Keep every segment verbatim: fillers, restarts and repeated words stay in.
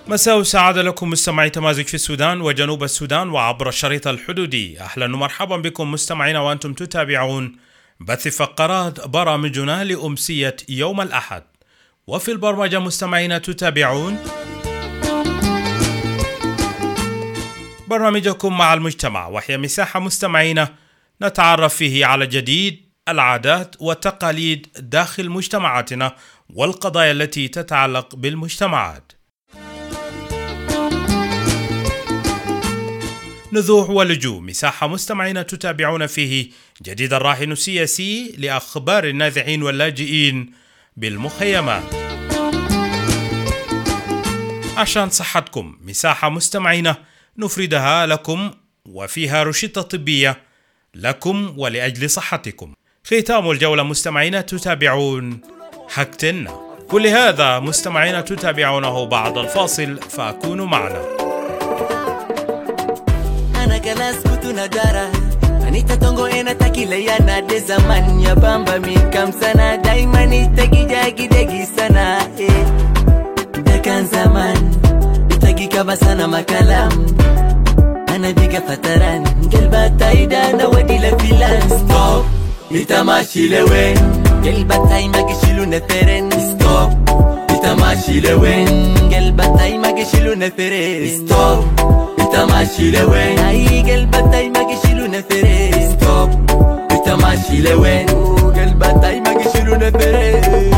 مساء سعادة لكم مستمعي تمازج في السودان وجنوب السودان وعبر الشريط الحدودي. أهلا ومرحبا بكم مستمعينا وأنتم تتابعون بث فقرات برامجنا لأمسية يوم الأحد. وفي البرمجة مستمعينا تتابعون برنامجكم مع المجتمع، وهي مساحة مستمعينا نتعرف فيه على جديد العادات والتقاليد داخل مجتمعاتنا والقضايا التي تتعلق بالمجتمعات. نزوح ولجوء، مساحة مستمعين تتابعون فيه جديد الراهن السياسي لأخبار النازحين واللاجئين بالمخيمات. عشان صحتكم، مساحة مستمعين نفردها لكم وفيها روشتة طبية لكم ولأجل صحتكم. ختام الجولة مستمعين تتابعون حكتنا. كل هذا مستمعين تتابعونه بعد الفاصل، فأكونوا معنا. Galas kutu nagara Anita tongo ena takile ya na de zaman ya bamba mi kam sana daimani tagi jagi degi sana eh Dekan zaman itagi kaba sana makalam Ana biga fataran gelba taida na wadi la filan Stop itamashi lewen gelba taima gishilu neferen Stop itamashi lewen gelba taima gishilu neferen Stop itamashi lewen ay gelba taima gishilu neferen Stop itamashi lewen gelba taima gishilu neferen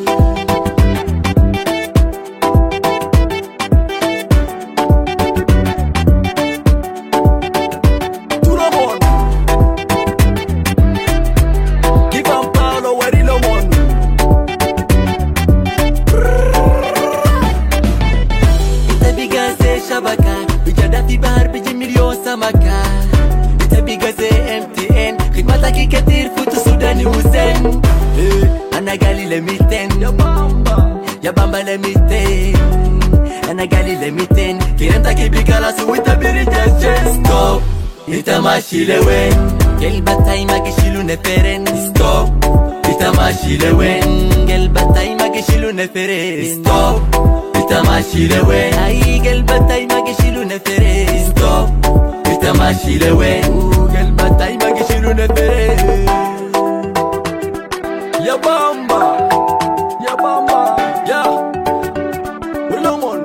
itamashi lewen gelba taima gishilu neferen Stop itamashi lewen gelba taima gishilu neferen Stop itamashi lewen ay gelba taima gishilu neferen Stop itamashi lewen gelba taima gishilu neferen ya bamba ya bamba ya ulomon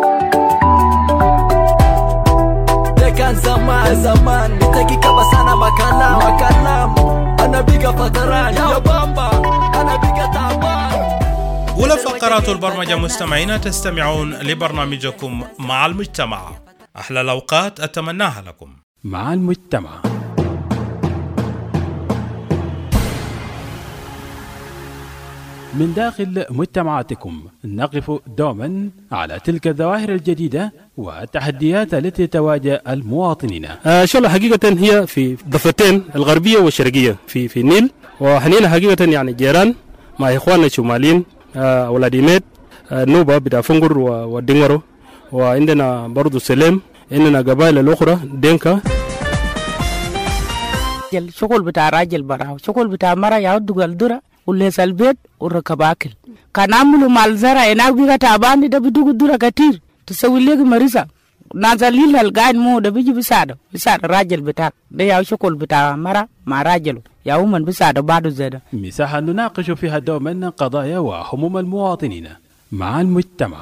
dekan zaman zaman nitaki kaba sana makalam makalam ana biga fataran ya bamba ana biga taban. أولى فقرات البرمجة مستمعين تستمعون لبرنامجكم مع المجتمع. أحلى الأوقات أتمناها لكم مع المجتمع. من داخل مجتمعاتكم نقف دوما على تلك الظواهر الجديدة والتحديات التي تواجه المواطنين. آه شاء الله حقيقة هي في ضفتين الغربية والشرقية في في النيل، وحنينا حقيقة يعني جيران مع إخواننا الشماليين آه أولاد إيميت آه نوبة بتاع فنجر ودينغرو، وعندنا برضو سليم، عندنا قبائل الأخرى دينكا. شغل بتاع راجل براو، شغل بتاع مرة يعود الدرة وليس البيت وركب أكل. كان عملوا مال زرع هناك بيجا تعبان ده بدو الدرة كتير تسوي لك مريضة نازلين القاعد مو ده بيجي بساعده بساعد راجل بتاع ده يا شغل بتاع مرة مع راجله يا ومن بساعده بعده زيادة. مساحة نناقش فيها دوما قضايا وهموم المواطنين مع المجتمع.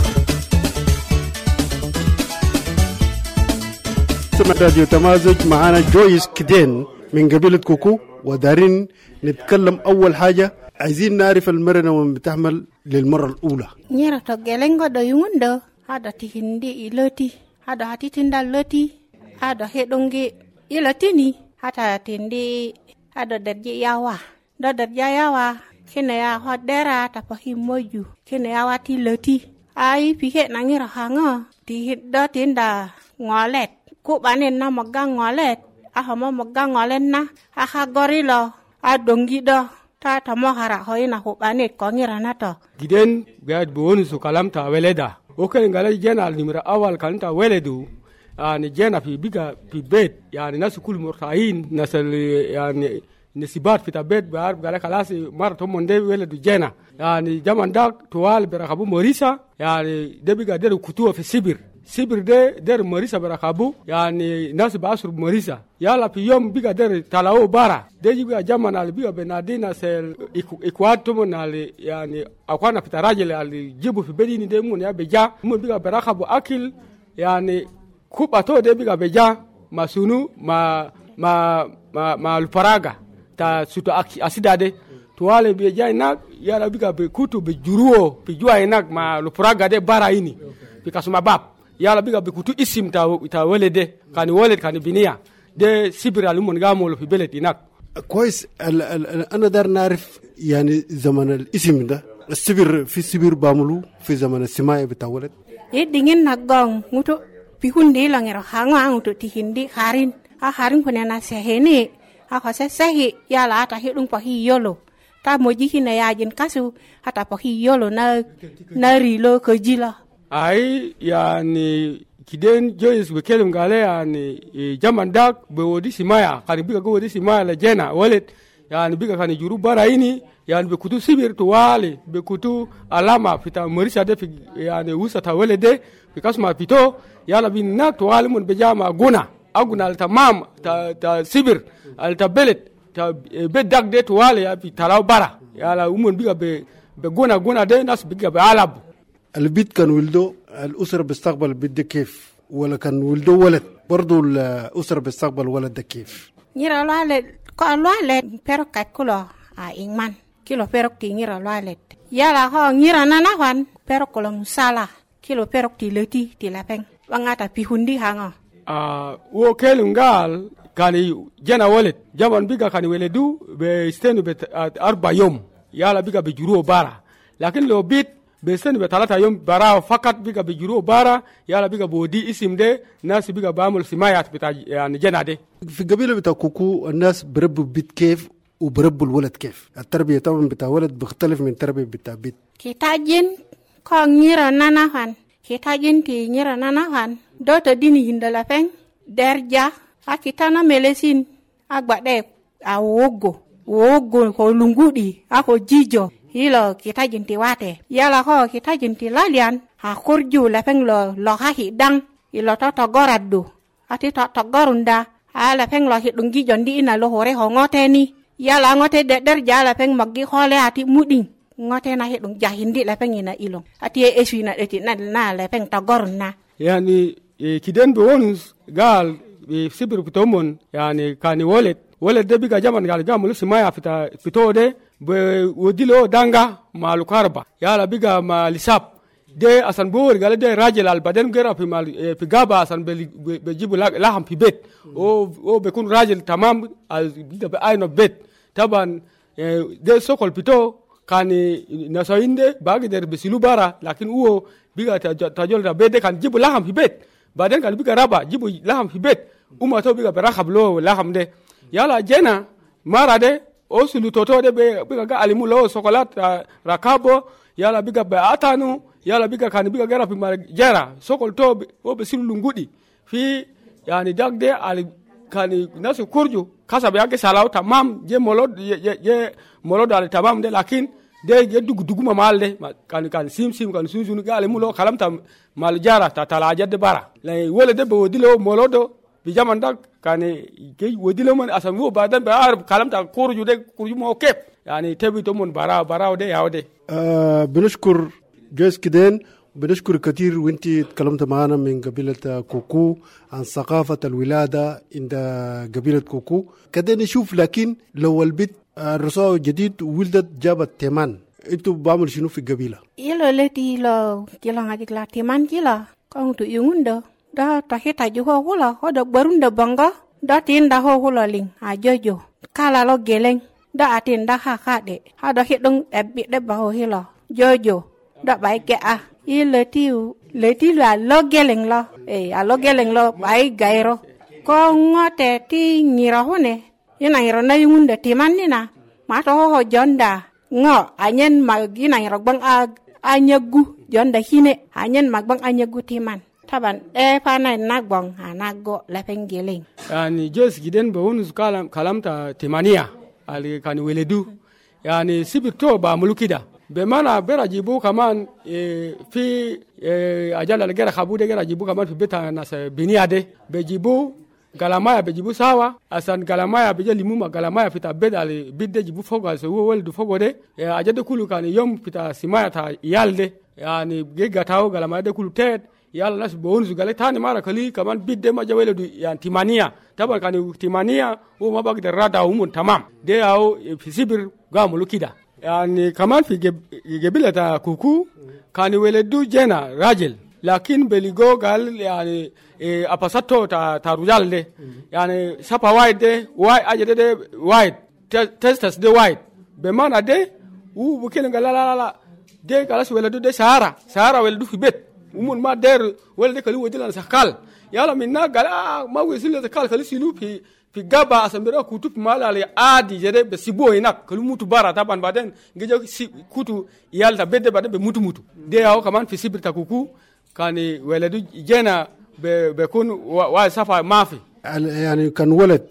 سمع راديو تمازج، معانا جويس كدين من قبيلة كوكو، ودارين نتكلم أول حاجة عايزين نعرف المرنة ومن بتحمل للمرة الأولى. نيرا تجلنغو ده يوندو هذا تهندي إلتي هذا هاتي تندا لتي هذا هيدونجي إلتيني هذا تندي هذا درجي ياوا ده درجي ياوا كنا يا هدرا تفهم موجو كنا يا واتي لتي أي بيجي نانيرا هانغا تي ده تندا ngwalet ku banen na magang ngwalet aha mo magang ngwalet na aha gorilo adongi do ta tamo hara hoina ku banet ko ngira na to giden gad bonu su kalam ta weleda oken ngala jena nimra awal kan ta weledu yani jena fi biga fi bet yani nasu kul murtain nasal yani nesibat fita bet bar gala kalasi mara to monde wele du jena yani jaman dak tuwal berakabu morisa yani debiga der kutuwa fi sibir sibir de der morisa berakabu yani nas basur morisa yala fi yom biga der talao bara de biga jaman al biga benadina sel ikwato monale yani akwana fita rajele al jibu fi bedini de mun ya beja mun biga berakabu akil yani kubato de biga beja masunu ma ma ma ma alfaraga ta suto asidade to wale be jay nak yala biga be kutu be juruo be juay nak ma alfaraga de bara ini be kasuma bab yala biga be kutu isim ta ta walede kan waled kan biniya de sibira lumon gamol fi beled inak كويس. انا دار نعرف يعني زمن الاسم ده السبر في السبر باملو في زمن السماء بتاولد يدين نغون متو في هندي لانغيرو هانغا متو تي هندي خارين a harin kuna na sehene a ko sesehi ya la ta hidung po hiyolo ta moji hina ya jin kasu hata po hiyolo na na rilo ko jila ai yani kiden joyes we kelum gale yani jaman dak be wodi simaya kan biga go wodi simaya la jena walet yani biga kan juru bara ini yani be kutu sibir to wale be kutu alama fita morisa de yani usa ta walede bikas ma pito yala bin na to wale mun be jama guna aguna al tamam ta ta sibir al tabelet ta be dak de to wale ya fi talaw bara yala umon biga be be guna guna de nas biga be alab البيت كان ولده الأسرة بيستقبل البيت ده كيف ولا كان ولده ولد برضو الأسرة بيستقبل ولد ده كيف نيرا لوالد كو لوالد بيرو كات كلو ا إيمان كيلو بيرو تي نيرا لوالد يالا هو نيرا نانا وان بيرو كلو مسالا كيلو بيرو تي لتي تي لابن وانغاتا بيهوندي هانغا ا wo kelungal kani jena wallet jaman biga kani weledu be stenu be arba yom yala biga be juro bara lakin lo bit be stenu be talata yom bara fakat biga be juro bara yala biga bodi isim de nas biga bamul simayat bita yani jena de في قبيلة بتاع كوكو الناس بربوا بيت كيف وبربوا الولد كيف التربية طبعا بتاع ولد بيختلف من التربية بتاع بيت كيتاجين كو نيرا نانا وان كيتاجين تي نيرا نانا وان دوتا ديني هندلا فين derja akitana melesin agbade awogo wogo ko lungudi ako jijo hilo kitajinti wate yala ho kitajinti lalian ha kurju la peng lo lo ha hidang ilo to to goradu ati to to gorunda ala peng lo hidung gijon di ina lo hore ho ngote ni yala ngote de derja la peng maggi khole ati muding ngote na hidung jahindi la peng ina ilo ati eswina eti na na la peng to goruna yani e kiden be wonus gal e sibir pitomon yani kani wallet wallet de biga jaman gal jamul simaya fita pitode be wodilo danga malu karba yala biga ma lisap de asan bor gal de rajel al baden gera fi mal e, fi gaba asan be, be, be jibu laham fi bet o o be kun rajel tamam al biga be ayno bet taban e, de sokol pito kani nasoinde bagi der be silubara lakin uo biga tajol da be de kan jibu laham fi bet baden kan biga raba jibu laham fi bet uma to biga berakhab lo laham de yala jena mara de o sulu toto de be biga ga alimu lo sokolat rakabo yala biga be atanu yala biga kan biga gara fi jera sokol to o be silu ngudi fi yani dagde ali kan nasu kurju kasa be age salaw tamam je molod je, je molod al tamam de lakin de je dugu duguma malde kan kan sim sim kan sunsun ga alimu lo kalam tam mal jara ta talaja de bara lay wala de be wodilo molodo bi jaman dak kane ke wodilo man asam wo badan be ar kalam ta kurju de kurju mo kep yani tebi to mon bara bara de yawde آه بنشكر جويس كدين بنشكر كثير وانتي تكلمت معنا من قبيلة كوكو عن ثقافة الولادة عند قبيلة كوكو كده نشوف لكن لو البيت الرسول جديد ولدت جابت تيمان انتوا بعمل شنو في القبيلة يلو التي لو كلا ngajik la teman kila kau tu yungunda da tahita juho hula hoda barunda banga da tinda ho hula ling ajojo kala lo geleng da atinda ha khade hada hidung ebbi de baho hilo jojo da bai ke a ile tiu le ti la lo geleng lo e a lo geleng lo bai gairo ko ngote ti ngira hone ina ngira na yungunda teman ni na ma to ho jonda ngo anyen magi na ngira bang a anyagu jonda hine anyen magbang anyagu teman taban e pana nagbong anago la pengeling yani jos giden be wonus kalam kalamta temania ali kani weledu yani sibirto ba mulukida be mana bera jibu kaman e, fi e, ajala legera khabude gera jibu kaman fi beta nas biniade be jibu galamaya be jibu sawa asan galamaya be limuma galamaya fita bedale bidde jibu fogo so wo weldu fogo de e, ajade kulu kan yom fita simaya ta yalde yani gega tawo galamaya de kulu ted yalla nas bo wonzu gale tani mara kali kaman bidde ma jaweledu yan timania tabar kan timania wo mabag de rada umun tamam de yawo e, fi sibir ga mulukida yani kaman fi gebila ta kuku kani weledu jena rajel lakin beligo gal yani e, apasato ta ta rujalde yani sapa wide wide ajede de wide testas de wide be mana de u bukel ngala la la de kala weledu de sahara sahara weledu fi bet umun ma der welde kali wajila sakal yala minna gala ma wisile sakal kali silu fi fi gaba asambira kutu mala le adi jere be sibo ina kali mutu bara taban baden ngejo si, kutu yalta bedde baden be mutu mutu de yawo kaman fi sibirta kuku kani weledu jena be be kun wa, wa safa mafi يعني كان ولد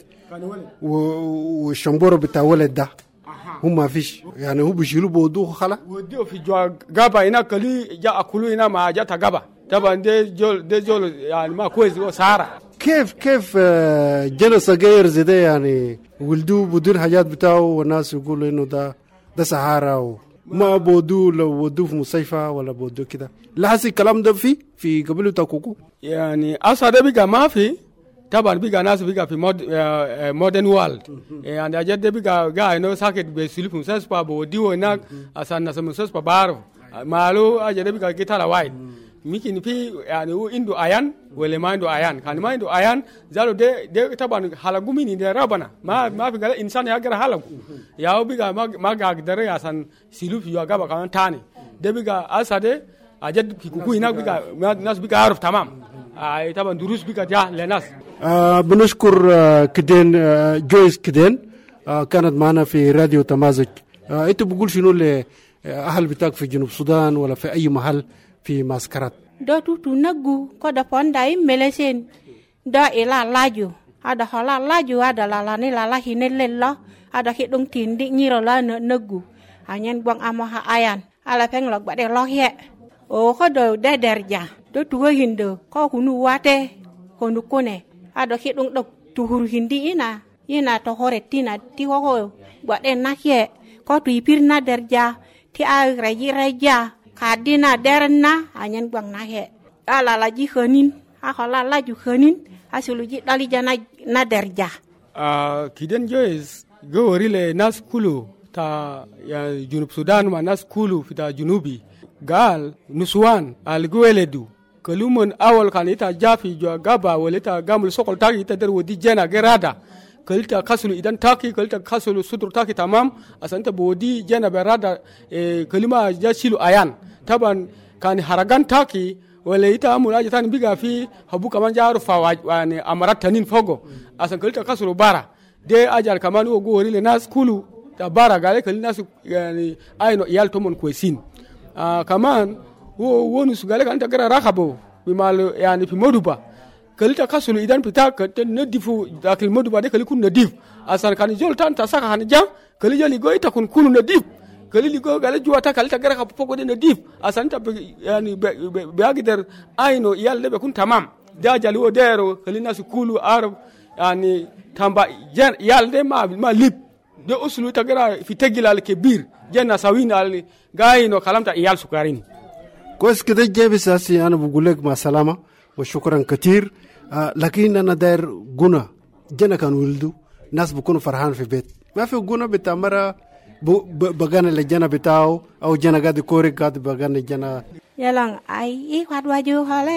والشمبورة بتاع ولد ده هم ما فيش يعني هو بيشيلوا بودوه خلا وديه في جوا غابا هنا كلي جاء كلو هنا ما جاء غابا طبعا دي جول دي جول يعني ما كويس هو سهرة كيف كيف جنة صغير زي ده يعني ولدوه بدون حاجات بتاعه والناس يقولوا انه ده ده سهرة ما بودوه لو ودوه في مستشفى ولا بودوه كده لا هسي الكلام ده في في قبيلة كوكو يعني اصلا ده بيجا ما في طبعا بيجا ناس بيجا في مود مودرن وورلد يعني اجد ده بيجا جا انه ساكت بيسلف في مستشفى بوديه هناك اصلا ناس مستشفى بعرف مالو اجد بيجا كتالا وايد ممكن في يعني هو عنده عيان ولا ما عنده عيان كان ما عنده عيان زالو ده ده طبعا حلقو مين ده ربنا ما ما في قال انسان يقدر حلقو يا هو بيجا ما ما قدر عشان سلوف يوغا كمان تاني ده بيجا اسده اجد كوكو هناك بيجا الناس بيجا عارف تمام اي طبعا دروس بيجا جا للناس آه بنشكر آه كدين آه جويس كدين آه كانت معنا في راديو تمازج. آه انت بقول شنو لاهل بتاعك في جنوب السودان ولا في اي محل في معسكرات؟ do tutu nagu ko da ponda i melesen da ila laju ada hala laju ada lalani lala hinello ada hidung tindi nyiro la nagu anyen buang amaha ayan ala peng lok bade lo he o ko do de derja do tuwa hindo ko kunu wate honu kone ada hidung dok tuhur hindi ina ina to horetina ti ho ho bade na he ko tu ipirna derja ti a reji reja kadina derna anyen buang nahe ala laji khanin akhala laju khanin asuluji dali jana na derja ah kiden jois gorile nas kulu ta ya junub sudan ma nas kulu fita junubi gal nuswan al gweledu kalumon awal kan ita jafi jo gaba walita gamul sokol tagi ita der wodi jena gerada kalita kasulu idan taki kalita kasulu sudur taki tamam asanta bodi jena berada e kalima jasilu ayan taban kan haragan taki wala ita amul aja tan biga fi habu kaman jaru fa wani amarat tanin fogo asan kalita kasulu bara de ajal kaman wo gori le nas kulu ta bara gale kalina su yani ayno yal tomon kwesin ah kaman wo wonu su gale kan ta gara rakabo bimal yani fi moduba kalita kasulu idan pita ka nadifu dakil moduba de kalikun nadif asan kan jol tan ta saka han jam kali jali go ita kun kunu nadif kali ligo gale juwata kalita gara ka pogo de nadif asan ta yani be agder ayno yal de be kun tamam da jali wo dero kalina su kulu arab yani tamba yal de ma ma lip de usulu ta gara fi tegilal kebir janna sawina al gaino kalamta yal sukarin كويس كده جايب ساسي أنا بقول لك مع سلامة وشكرا كتير. آه لكن أنا داير جنا جنا كان ولدو ناس بيكونوا فرحان في بيت ما في جنا بتامرة بغان الجنا بتاعه أو جنا قاعد يكوري قاعد بغان الجنا yalang ai ikwat waju hale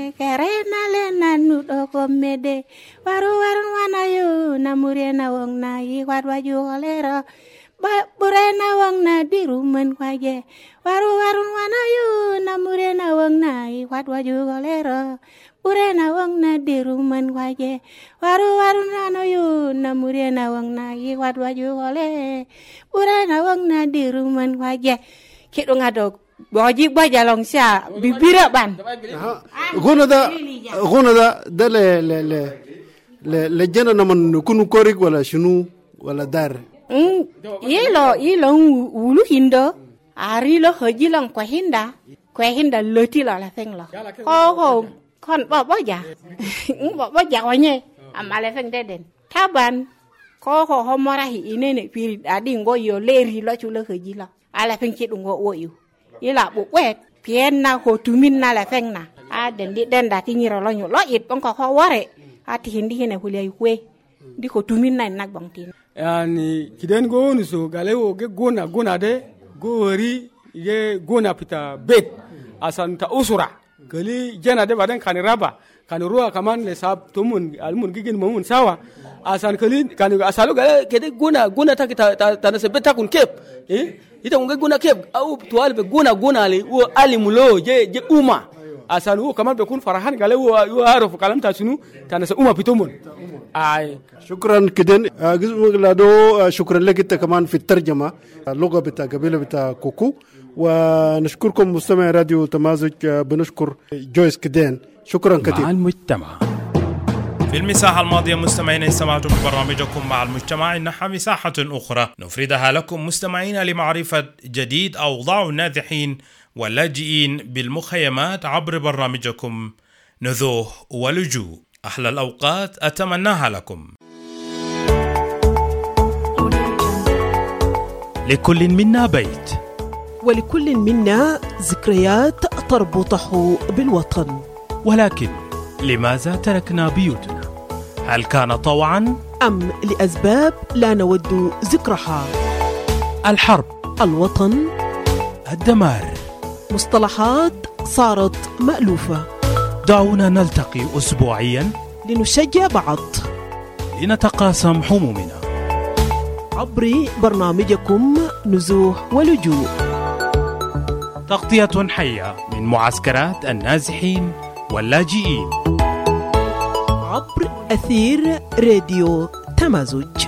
kerena lena nudo komede waru waru wana yo namurena wong na ikwat waju hale ra ba burena wong na dirumen kwaje waru waru wana yo namurena wong na ikwat waju hale ra burena wong na dirumen kwaje waru waru wana yo namurena wong na ikwat waju hale burena wong na dirumen kwaje kidung adok boji baja long sia bibira ban غنى ده غنى ده ده ل ل ل لجنا نمن كونو كوريك ولا شنو ولا دار um yelo yelo wulu hindo ari lo hoji lang kwa hinda kwa hinda loti la la feng lo ko ko kon bo bo ja bo bo ja wanye amale feng deden taban ko ko homora hi inene piri adi ngo yo leri lo chulo hoji la ala feng chi dungo wo yu ila bu wet pien na ko tumin na la feng na a den di den da ti nyiro lo nyu lo it bong ko ko ware ati hindi hene hulai kwe di ko tumin na nak bang tin yani kiden go ni so galewo ge gona gona de gori ye gona pita bet asan ta usura gali jana de badan kan raba kan ruwa kaman le sab tumun almun gigin mumun sawa asan kali kan asalu gale kede gona gona ta ta ta na sebeta kun kep eh ita unge gona kep au tual be gona gona le wo alimulo je je uma asan wo kaman be kun farahan gale wo yo harofu kalam ta sunu ta na uma pitumun ay شكرا كدن جزء لادو شكرا لك انت كمان في الترجمه اللغه بتاع قبيله بتاع كوكو ونشكركم مستمعي راديو تمازج بنشكر جويس كدن شكرا كثير مع المجتمع. في المساحة الماضية مستمعين استمعتم ببرنامجكم مع المجتمع. إنها مساحة أخرى نفردها لكم مستمعين لمعرفة جديد أوضاع النازحين واللاجئين بالمخيمات عبر برنامجكم نزوح ولجوء. أحلى الأوقات أتمناها لكم. لكل منا بيت، ولكل منا ذكريات تربطه بالوطن، ولكن لماذا تركنا بيوتنا؟ هل كان طوعا أم لأسباب لا نود ذكرها؟ الحرب، الوطن، الدمار، مصطلحات صارت مألوفة. دعونا نلتقي أسبوعيا لنشجع بعض، لنتقاسم همومنا عبر برنامجكم نزوح ولجوء. تغطية حية من معسكرات النازحين واللاجئين عبر أثير راديو تمازج.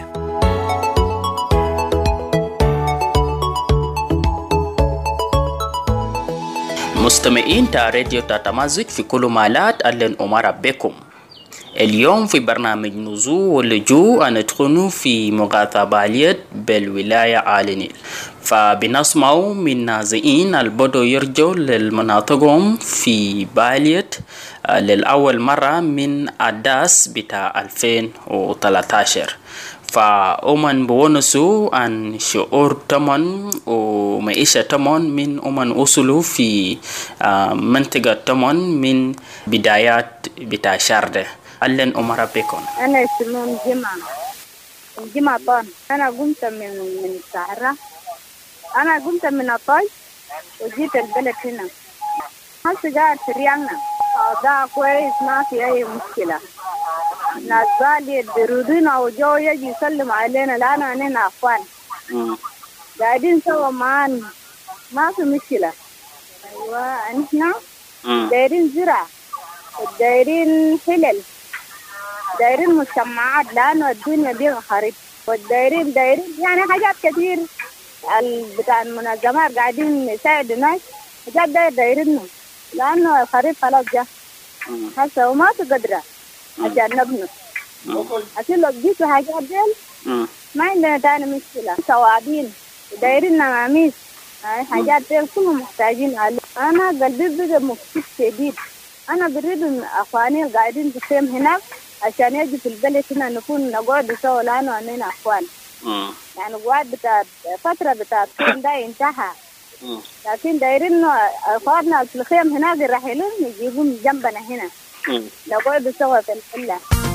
مستمعين تا راديو تمازج في كل مالات أهلا ومرحبا بكم. اليوم في برنامج نزوح ولجوء ندخل في مغاثة بالية بالولاية آل نيل، فبنسمع من نازحين البدو يرجعوا للمناطقهم في بالية للأول مرة من أداس بتاع ألفين وثلاثة عشر، فأمن بونسو عن شعور تمن ومعيشة تمن من أمن وصلوا في منطقة تمن من بدايات بتاع شاردة. أهلا ومرحبا بكم. أنا اسمي جمعة جمعة طان. أنا قمت من من السهرة، أنا قمت من الطاي وجيت البلد هنا. هسه قاعد في ريالنا ده كويس، ما في أي مشكلة. ناس بالي يردونا وجو يجي يسلم علينا لأن أنا أخوان قاعدين سوا معانا، ما في مشكلة. أيوة نحن دايرين زرع ودايرين حلل، دايرين مجتمعات لأنه الدنيا دي خريب، والدايرين دايرين يعني حاجات كتير بتاع المنظمات قاعدين يساعدوا الناس، حاجات داير دايرينهم لأنه الخريب خلاص جا هسه وما في قدرة عشان نبنوا. أكيد لو جيتوا حاجات ديل ما عندنا تاني مشكلة. سوابين دايرين نماميس حاجات ديل كلهم محتاجين عليه. أنا قلبي بقى مبسوط شديد. أنا بريد أخواني قاعدين في خيم هناك عشان يجي في البلد هنا نكون نقعد سوا لأنه أننا أخوان. يعني قعد بتاع فترة بتاع الخيم ده انتهى، لكن دايرين أخواننا في الخيم هناك الرحيلين يجيبون جنبنا هنا نقعد سوا في الحلة.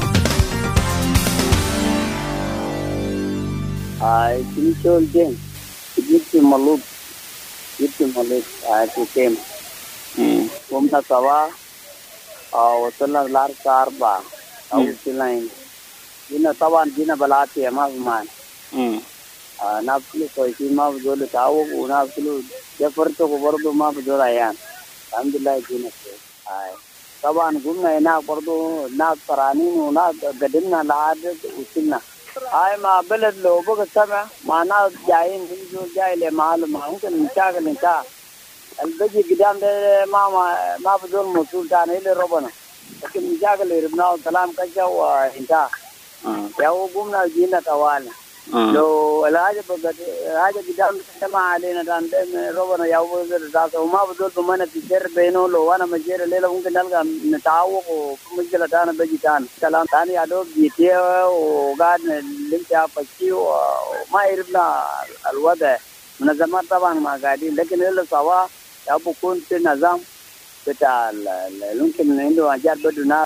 I think so again. It's maluk. It's maluk. I think. Hmm. Kumna sawa. Ah, wasalna lar karba. Aw silain. Dina tawan dina balati ma man. Hmm. Ah, nafsu ko ima bol tawo nafsu jafar to ko bardo ma bjora yan. Alhamdulillah dina ko. Ai. طبعا قلنا هنا برضو ناس فرانين وناس قدمنا لعادة وصلنا هاي ما بلد لو بقى سمع مع ناس جايين بيجوا جاي لمحل ما ممكن نشاغل انتهى البيجي قدام ده ما ما ما بدون مسؤول تاني اللي ربنا لكن نشاغل ربنا وسلام كجا وانتهى يا قمنا جينا طوال لو الحاجة بقت حاجة قدام تجمع علينا دان ربنا يعوض ذاته وما بدول بمنا تجر بينه لو أنا مجير الليلة ممكن نلقى نتعوق ومشكلة تانا بيجي تانا كلام تاني أدوب بيتيه وقاعد نلقى فشي وما يعرفنا الوضع منظمات طبعا ما قاعدين لكن اللي سوا يبغى يكون في نظام بتاع ممكن عنده حاجات بدنا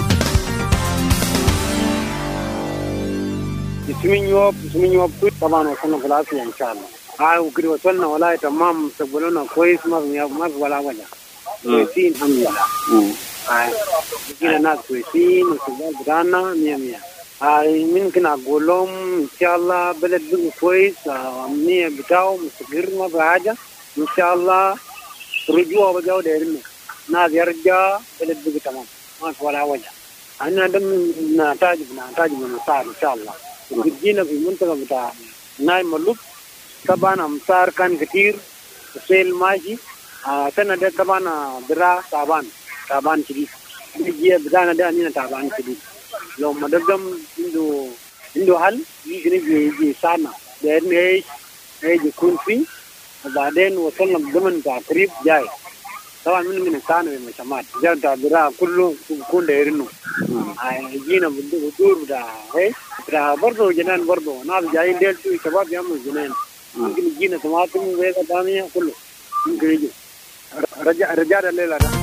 اسمين يوب اسمين يوب طبعا وصلنا في العافية إن شاء الله. آه وكده وصلنا ولا تمام مستقبلنا كويس ما في ما في ولا وجه. كويسين الحمد لله. آه كده ناس كويسين واستقبال بتاعنا مية مية. آه ممكن أقول لهم إن شاء الله بلد بيجي كويس أمنية بتاعه مستقر ما في حاجة إن شاء الله رجوع بجاو ديرنا ناس يرجع بلد بيجي تمام ما في ولا وجه. أنا دم نتاج نتاج من الصار إن شاء الله. جينا في منطقة بتاع ناي ملوك طبعا أمطار كان كتير وسيل ماشي آه سنة ده طبعا درا تعبان تعبان شديد بيجي بدانا ده أنينا تعبان شديد لو ما دقم عنده عنده حل يجي يجي يجي سانا لأن إيش إيش يكون فيه وبعدين وصلنا بضمن تعقريب جاي طبعا من من السانا بالمشامات جاء تعبيرها كله يكون دايرينه جينا بدور بدا هي بدا برضه جنان برضه ناس جايين ديل شوي شباب يعملوا جنان ممكن يجينا طماطم وغيرها ثانيه كله ممكن يجي رجع رجع الليله ده.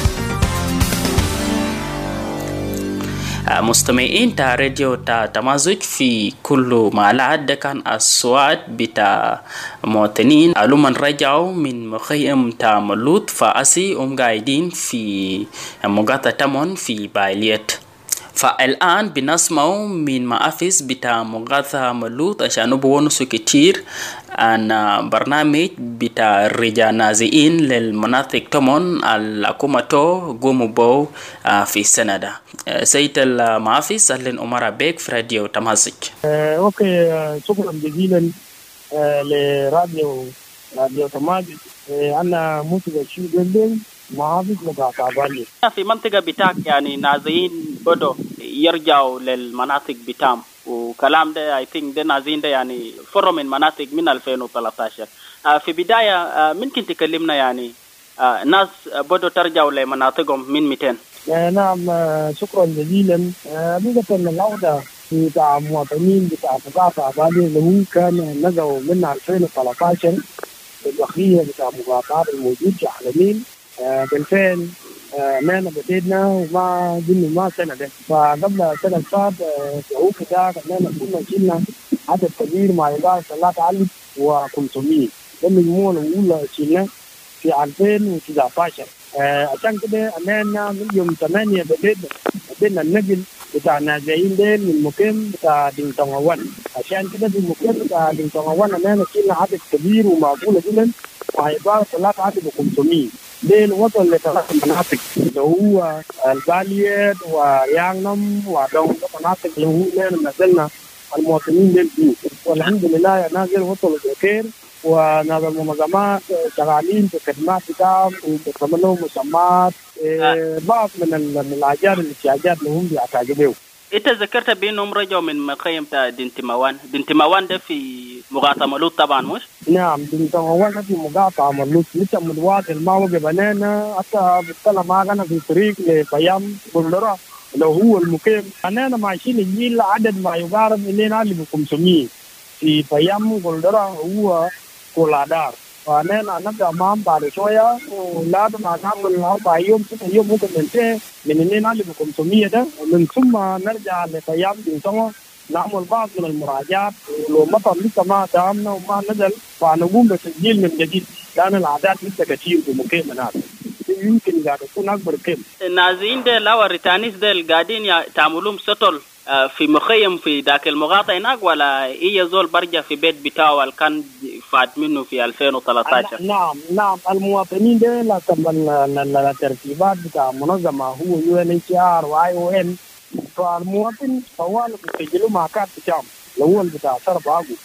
مستمعين تا راديو تا تمازج في كل معلعات ده كان الصوات بتاع مواطنين قالوا من رجعوا من مخيم تا ملوت فأسي هم قاعدين في مقاطعة تمون في بايليت. فالآن بنسمعوا من مؤسس بتاع مقاطعة ملوت عشان بونسوا كتير عن برنامج بتاع الرجال نازئين للمناطق تمون الحكومة قوموا بو في السنة ده. سيد المؤسس أهلا عمر بيك في راديو تمازج. آه، أوكي آه، شكرا جزيلا آه، لراديو راديو تمازج. آه، أنا موسيقى شو جدا محافظ مقاطعة بالي. في منطقة بتاعك يعني نازئين بدو يرجعوا للمناطق بتاعهم وكلام ده I think ده نازئين ده يعني فروا من مناطق من ألفين وثلاثة عشر. آه، في بداية آه، ممكن تكلمنا يعني آه، ناس بدو ترجعوا لمناطقهم من مئتين. آه، نعم آه، شكرا جزيلا. حقيقة العودة بتاع مواطنين بتاع مقاطعة بالي اللي هو كان نزلوا من ألفين وثلاثة عشر الداخلية بتاع مقاطعات الموجود في حلمين بالفعل نحن بدينا وما جينا ما سنة ده فقبل سنة فات في عوق ده كنا كنا شلنا عدد كبير ما يقال ثلاثة آلاف وخمسمية ده المجموعة الأولى شلنا في ألفين وتسعة عشر. عشان كده أنا من يوم ثمانية بدينا بدينا النقل بتاع نازعين ده من مكان بتاع دينتونغوان. عشان كده في المكان بتاع دينتونغوان أنا شلنا عدد كبير ومعقولة جدا ما يقال ثلاثة آلاف وخمسمية. دين وصل لثلاث مناطق اللي هو الباليات ويانغنم ودون مناطق اللي هو لنا نزلنا المواطنين دين فيه والحمد لله نازل وصلوا بخير ونازل المنظمات شغالين في الخدمات بتاعهم وبيعملوا مسمات بعض من الحاجات الاحتياجات اللي هم بيحتاجوا. انت ذكرت بانهم رجعوا من مخيم تاع دينتماوان. دينتماوان ده في مقاطعة ملوت طبعا مش؟ نعم دينتماوان في مقاطعة ملوت لسه من الوقت الماء بنانا حتى بتطلع معنا في الطريق لفيام بندرة لو هو المقيم أنا ماشيين الجيل عدد ما يقارب إلينا ألف وخمسمية في فيام بندرة هو كولادار فأنا نبدأ معهم بعد شوية ولاد ما نعمل أربع يوم ستة يوم ممكن ننتهي من إلينا ألف وخمسمية ده ومن ثم نرجع لفيام دينتماوان نعمل بعض من المراجعات لو مطر لسه ما تامنا وما نزل فنقوم بتسجيل من جديد لأن الأعداد لسه كثير في مكيمنات يمكن قاعد تكون أكبر كم. النازين ده لا الريتانيس ده القاعدين تعملون سطل في مخيم في ذاك المقاطعة هناك ولا هي زول برجع في بيت بتاعه اللي كان فات منه في ألفين وثلاثة عشر؟ نعم نعم المواطنين ده لا تبع الترتيبات بتاع منظمة هو يو إن إتش آر وآي أو إن فالمواطن طوال بيسجلوا مع كارت بتاعهم اللي هو بتاع شرب عقو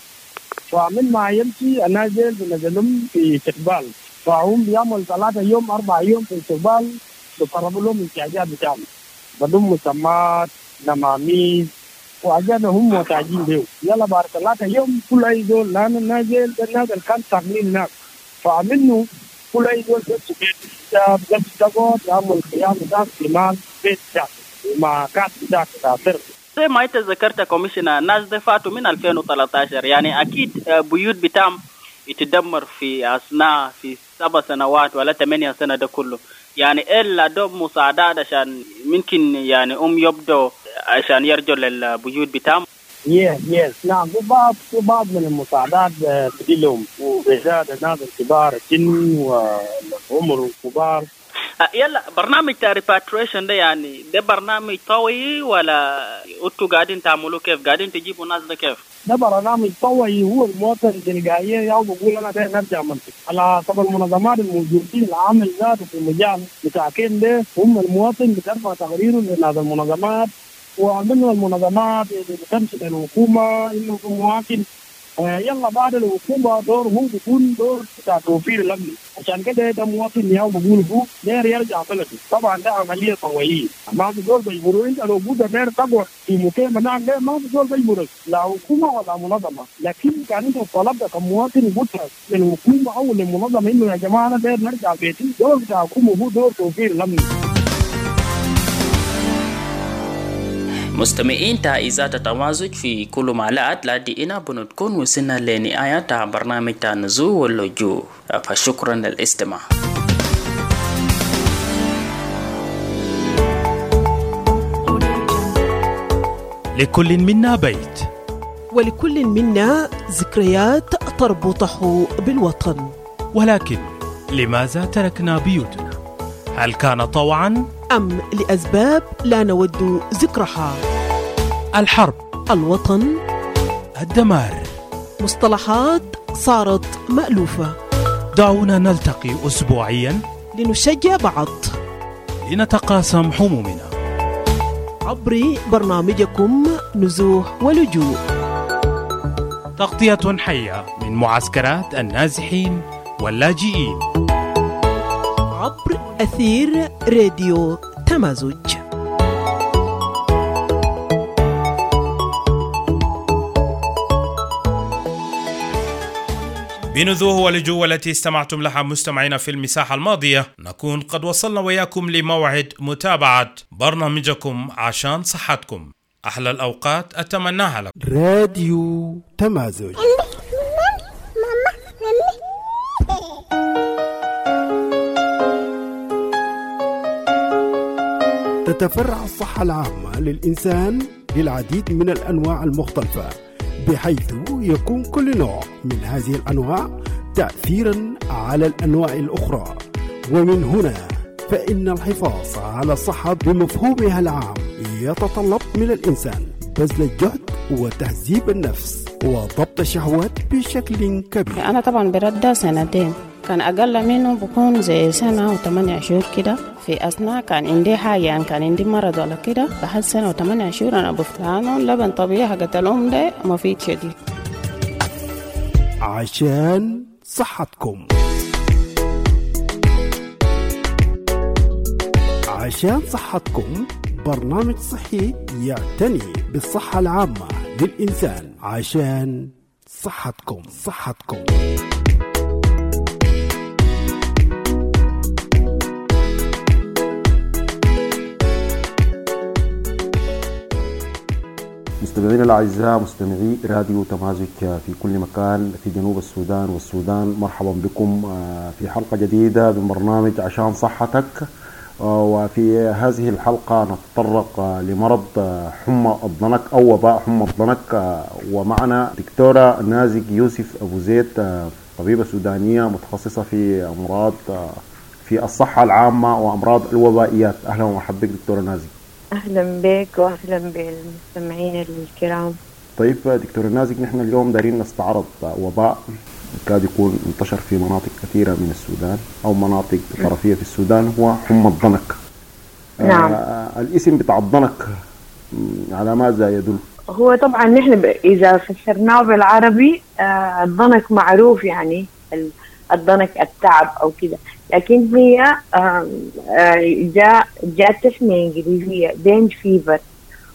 فمن ما يمشي النازل بنزلهم في استقبال فهم بيعمل ثلاثة يوم أربعة يوم في استقبال بيقربوا لهم الاحتياجات بتاعهم بدون مسمات نماميز وعجانا هم محتاجين له. يلا بارك الله يوم كل أي دول لأن نازل نازل كان تعمل ناس فعملوا كل أي دول بس بيت بس تقعد يعمل قيام ذاك كمان بيت ذاك ما كات ذاك تأثير. زي ما انت ذكرت كوميشنر الناس دي فاتوا من ألفين وثلاثة عشر يعني اكيد بيوت بتاعهم يتدمر في اثناء في سبع سنوات ولا ثمانية سنة ده كله يعني الا دوب مساعدات عشان ممكن يعني ام يبدو عشان يرجعوا للبيوت بتاعهم. يس يس نعم في بعض في بعض من المساعدات تديلهم وبالذات الناس الكبار السن والعمر الكبار. يلا برنامج تاع ريباتريشن ده يعني ده برنامج طوعي ولا انتوا قاعدين تعملوا كيف قاعدين تجيبوا ناس ده كيف؟ ده برنامج طوعي هو المواطن التلقائي يا بقول انا ده نرجع منطق على حسب المنظمات الموجودين العامل ذاته في المجال بتاعكين ده هم المواطن بترفع تقريره لهذه المنظمات ومن المنظمات اللي بتمسك الحكومه انه مواطن يلا بعد الحكومه دور هو بيكون دور بتاع توفير الامن عشان كده ده مواطن ياو بقول فوق داير يرجع بلده. طبعا ده عمليه طوعيه ما في دور بيجبروا انت لو بوده داير تقعد في مكان هناك ده ما في دور بيجبرك لا حكومه ولا منظمه لكن كان انت طلبت كمواطن بوده للحكومه او للمنظمه انه يا جماعه انا داير نرجع بيتي دور بتاع الحكومه هو دور توفير الامن. مستمعين تا إذاعة تمازج في كل معلقات لدي إنا بنتكون وصلنا لنهاية تا برنامج تا نزول واللجوء فشكرا للاستماع. لكل منا بيت ولكل منا ذكريات تربطه بالوطن، ولكن لماذا تركنا بيوتنا؟ هل كان طوعا أم لأسباب لا نود ذكرها؟ الحرب، الوطن، الدمار، مصطلحات صارت مألوفة. دعونا نلتقي أسبوعيا لنشجع بعض، لنتقاسم همومنا عبر برنامجكم نزوح ولجوء، تغطية حية من معسكرات النازحين واللاجئين عبر أثير راديو تمازج. بنذوه ولجوء التي استمعتم لها مستمعين في المساحة الماضية نكون قد وصلنا وياكم لموعد متابعة برنامجكم عشان صحتكم. أحلى الأوقات أتمناها لكم. راديو تمازج. تتفرع الصحة العامة للإنسان للعديد من الأنواع المختلفة، بحيث يكون كل نوع من هذه الأنواع تأثيرا على الأنواع الأخرى. ومن هنا فإن الحفاظ على الصحة بمفهومها العام يتطلب من الإنسان بذل الجهد وتهذيب النفس وضبط الشهوات بشكل كبير. أنا طبعا برد سنتين، كان أقل منه بكون زي سنة وثمانية شهور كده. في أثناء كان عندي حاجة يعني كان عندي مرض ولا كده بحد سنة وثمانية شهور أنا بفتانه لبن طبيعي حقت الأم ده مفيد شديد. عشان صحتكم، عشان صحتكم برنامج صحي يعتني بالصحة العامة للإنسان. عشان صحتكم صحتكم مستمعينا الأعزاء، مستمعي راديو تمازج في كل مكان في جنوب السودان والسودان، مرحبا بكم في حلقة جديدة من برنامج عشان صحتك. وفي هذه الحلقة نتطرق لمرض حمى الضنك أو وباء حمى الضنك، ومعنا دكتورة نازك يوسف أبو زيد، طبيبة سودانية متخصصة في أمراض في الصحة العامة وأمراض الوبائيات. أهلا ومرحبا بك دكتورة نازك. أهلا بك وأهلا بالمستمعين الكرام. طيب دكتورة نازك، نحن اليوم دارين نستعرض وباء كاد يكون انتشر في مناطق كثيرة من السودان أو مناطق طرفية في السودان، هو حمى الضنك. نعم. آه الاسم بتاع الضنك على ماذا يدل؟ هو طبعا نحن إذا فسرناه بالعربي آه الضنك معروف يعني الضنك التعب أو كده، لكن هي آه آه جاء جاء تسمية إنجليزية دينج فيفر،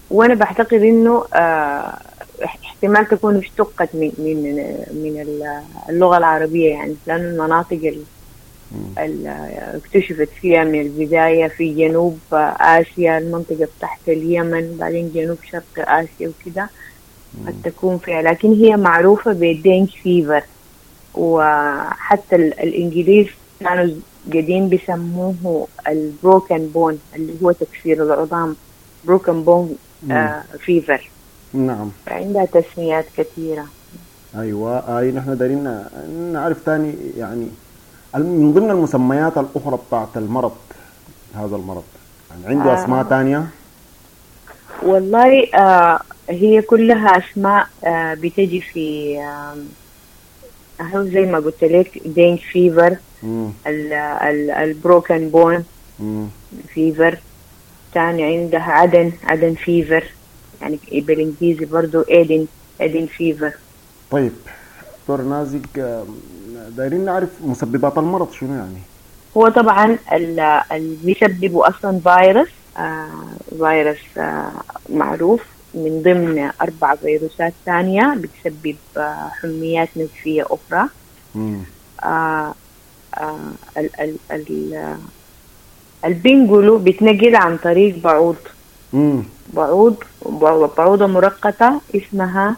وانا بعتقد انه آه احتمال تكون اشتقت من من من اللغه العربيه، يعني لان المناطق اللي اكتشفت فيها من البدايه في جنوب اسيا، المنطقه تحت اليمن، بعدين جنوب شرق اسيا وكده قد تكون فيها، لكن هي معروفه بالدينج فيفر. وحتى الانجليز كانوا قاعدين بيسموه البروكن بون، اللي هو تكسير العظام، بروكن بون فيفر. نعم. عندها تسميات كثيرة. أيوة. أي نحن دارين نعرف تاني يعني من ضمن المسميات الأخرى بتاعت المرض، هذا المرض يعني عنده آه. أسماء تانية؟ والله آه هي كلها أسماء آه بتجي في آه زي ما قلت لك دينج فيفر، البروكن بون فيفر. تاني عندها عدن عدن فيفر، يعني بالانجليزي برضو ايدن ايدن فيفر. طيب دكتور نازك، دايرين نعرف مسببات المرض شنو يعني؟ هو طبعا اللي بيسببه اصلا فيروس آه فيروس آه معروف من ضمن اربع فيروسات ثانيه بتسبب آه حميات نزفيه اخرى. آه آه ال ال ال البنجلو بيتنقل عن طريق بعوض. مم. بعوض بعوضة مرقطة اسمها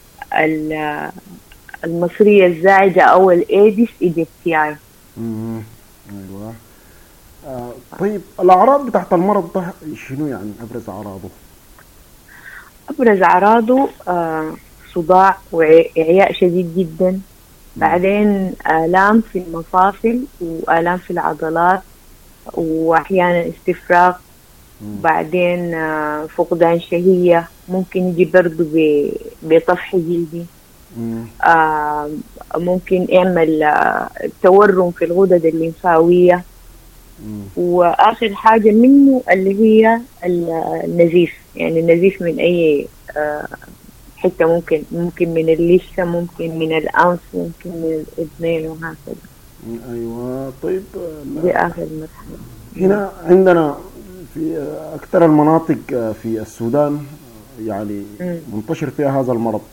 المصرية الزاعجة أو الإيديس إيجيبتياي. أيوة. آه طيب الأعراض بتاعت المرض ده شنو يعني أبرز أعراضه؟ أبرز أعراضه آه صداع وإعياء شديد جدا، بعدين آلام في المفاصل وآلام في العضلات، وأحيانا استفراغ، بعدين فقدان شهية، ممكن يجي برضو بطفح جلدي، آه ممكن يعمل تورم في الغدد الليمفاوية، وآخر حاجة منه اللي هي النزيف، يعني النزيف من أي آه حتة، ممكن ممكن من اللثة، ممكن من الأنف، ممكن من الإذنين وهكذا. أيوة. طيب دي آخر مرحلة. هنا عندنا في أكثر المناطق في السودان يعني م. منتشر فيها هذا المرض.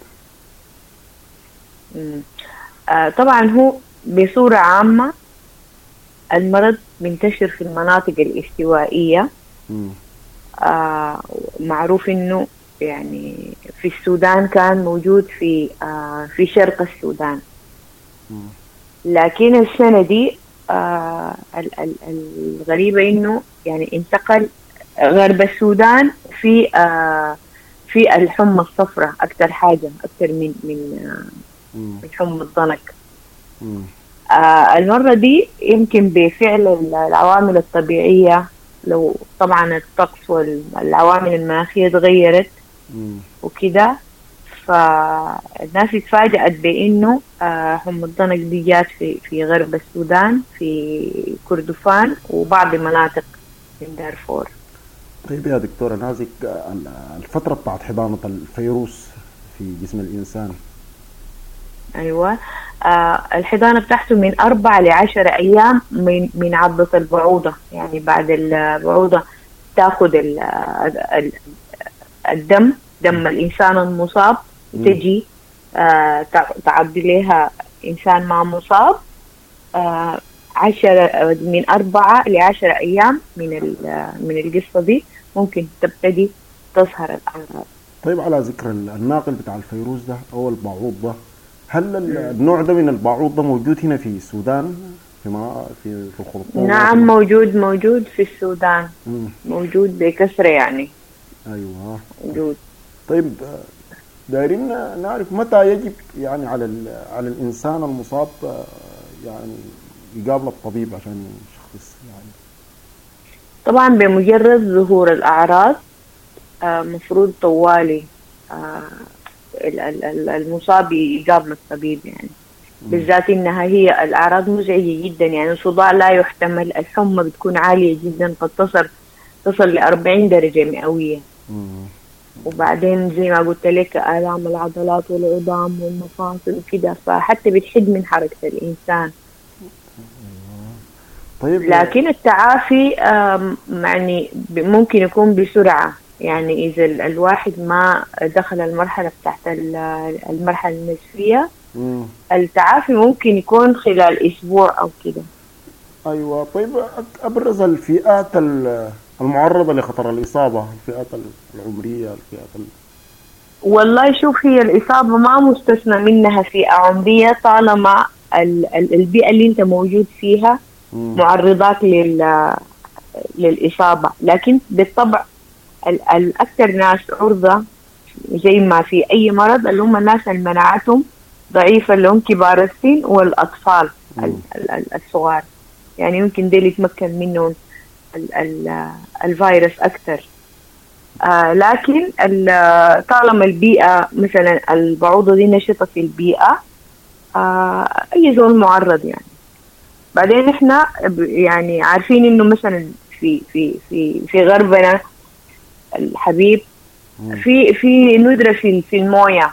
آه طبعا هو بصورة عامة المرض منتشر في المناطق الاستوائية. آه معروف إنه يعني في السودان كان موجود في آه في شرق السودان، م. لكن السنة دي آه الغريبة إنه يعني انتقل غرب السودان في آه في الحمى الصفراء أكثر حاجة، أكثر من من آه من حمى الضنك. آه المرة دي يمكن بفعل العوامل الطبيعية، لو طبعا الطقس والعوامل المناخية تغيرت وكده، فالناس اتفاجأت بأنه حمى الضنك دي جات في في غرب السودان، في كردفان وبعض مناطق من دارفور. طيب يا دكتورة نازك، الفترة بتاعت حضانة الفيروس في جسم الإنسان. أيوة. آه الحضانة بتاعته من أربع لعشر أيام من من عضة البعوضة، يعني بعد البعوضة تاخد الدم دم الإنسان المصاب، تجي آه تعدي لها إنسان ما مصاب، آه عشرة من أربعة لعشرة أيام من من القصة دي ممكن تبتدي تظهر الأعراض. طيب على ذكر الناقل بتاع الفيروس ده أو البعوض ده، هل النوع ده من البعوض ده موجود هنا في السودان في في في الخرطوم؟ نعم موجود موجود في السودان. مم. موجود بكثرة يعني. أيوة موجود. طيب دايرين نعرف متى يجب يعني على على الإنسان المصاب يعني يقابل الطبيب عشان يشخص يعني؟ طبعا بمجرد ظهور الأعراض مفروض طوالي آه المصاب يقابل الطبيب يعني. مم. بالذات إنها هي الأعراض مزعجة جدا، يعني صداع لا يحتمل، الحمى بتكون عالية جدا قد تصل تصل لأربعين درجة مئوية. مم. وبعدين زي ما قلت لك آلام العضلات والعظام والمفاصل وكده، فحتى بتحد من حركة الإنسان. طيب لكن التعافي يعني ممكن يكون بسرعة، يعني إذا الواحد ما دخل المرحلة بتاعت المرحلة النزفية التعافي ممكن يكون خلال أسبوع أو كده. أيوة. طيب أبرز الفئات المعرضة لخطر الإصابة، الفئات العمرية، الفئات ال... والله شوف، هي الإصابة ما مستثنى منها فئة عمرية طالما البيئة اللي أنت موجود فيها معرضات لل للإصابة. لكن بالطبع الأكثر ناس عرضة زي ما في أي مرض اللي هم الناس اللي مناعتهم ضعيفة، اللي هم كبار السن والأطفال الصغار، يعني يمكن ديل يتمكن منهم الفيروس أكثر. آه لكن طالما البيئة مثلا البعوضة دي نشطة في البيئة، آه أي زول معرض يعني. بعدين إحنا يعني عارفين إنه مثلا في في في في غربنا الحبيب في في ندرة في في الموية.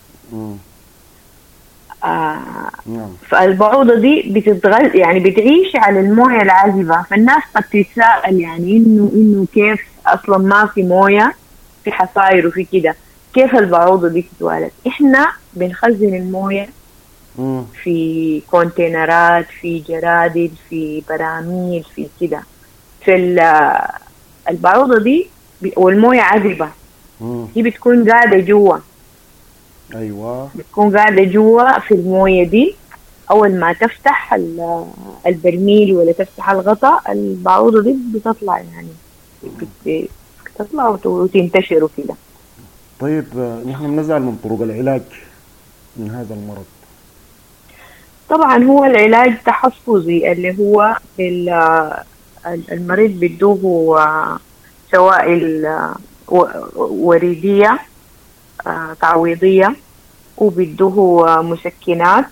آه فالبعوضة دي بتتغل يعني بتعيش على الموية العذبة، فالناس قد تتساءل يعني إنه إنه كيف أصلا ما في موية، في حصائر وفي كده، كيف البعوضة دي تتولد؟ إحنا بنخزن الموية في كونتينرات، في جرادل، في براميل، في كده. في البعوضة دي والموية عذبة، هي بتكون قاعدة جوا. أيوة. بتكون قاعدة جوا في الموية دي. أول ما تفتح البرميل ولا تفتح الغطاء، البعوضة دي بتطلع يعني بتطلع وتنتشر وكده. طيب نحن بنزعل من طرق العلاج من هذا المرض. طبعا هو العلاج تحفظي اللي هو المريض بيدوه سوائل وريدية تعويضية، وبيدوه مسكنات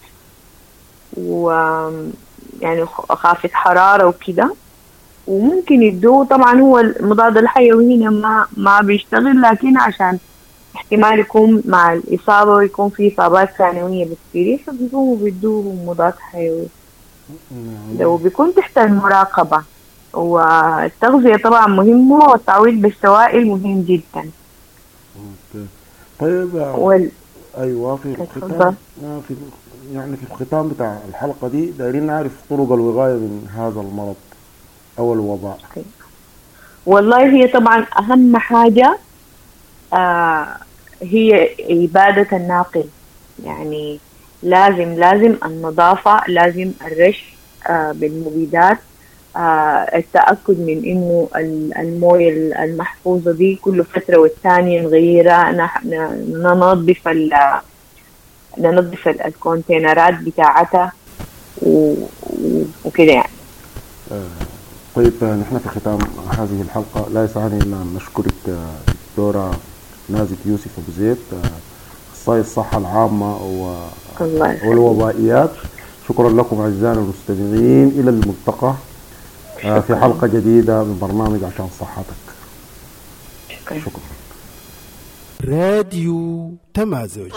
ويعني خافض حرارة وكده، وممكن يدوه. طبعا هو المضاد الحيوي هنا ما ما بيشتغل، لكن عشان احتمال يكون مع الإصابة ويكون في إصابات ثانوية بكتيريا فبيقوموا بيدوه مضاد حيوي. لو بيكون تحت المراقبة. والتغذية طبعا مهمة، والتعويض بالسوائل مهم جدا. طيب وال... أيوة. في الختام في يعني في الختام بتاع الحلقة دي دايرين نعرف طرق الوقاية من هذا المرض أو الوباء. والله هي طبعا أهم حاجة آه هي إبادة الناقل، يعني لازم لازم النظافة، لازم الرش آه بالمبيدات، آه التأكد من إنه الموية المحفوظة دي كل فترة والثانية نغيرها، ننظف ال ننظف الكونتينرات بتاعتها وكده يعني. آه طيب نحن في ختام هذه الحلقة لا يسعني إلا أن نشكرك دكتورة نازك يوسف أبو زيد، أخصائي الصحة العامة والوبائيات. شكرا لكم أعزائنا المستمعين، إلى الملتقى في حلقة جديدة من برنامج عشان صحتك. شكرا. راديو تمازج.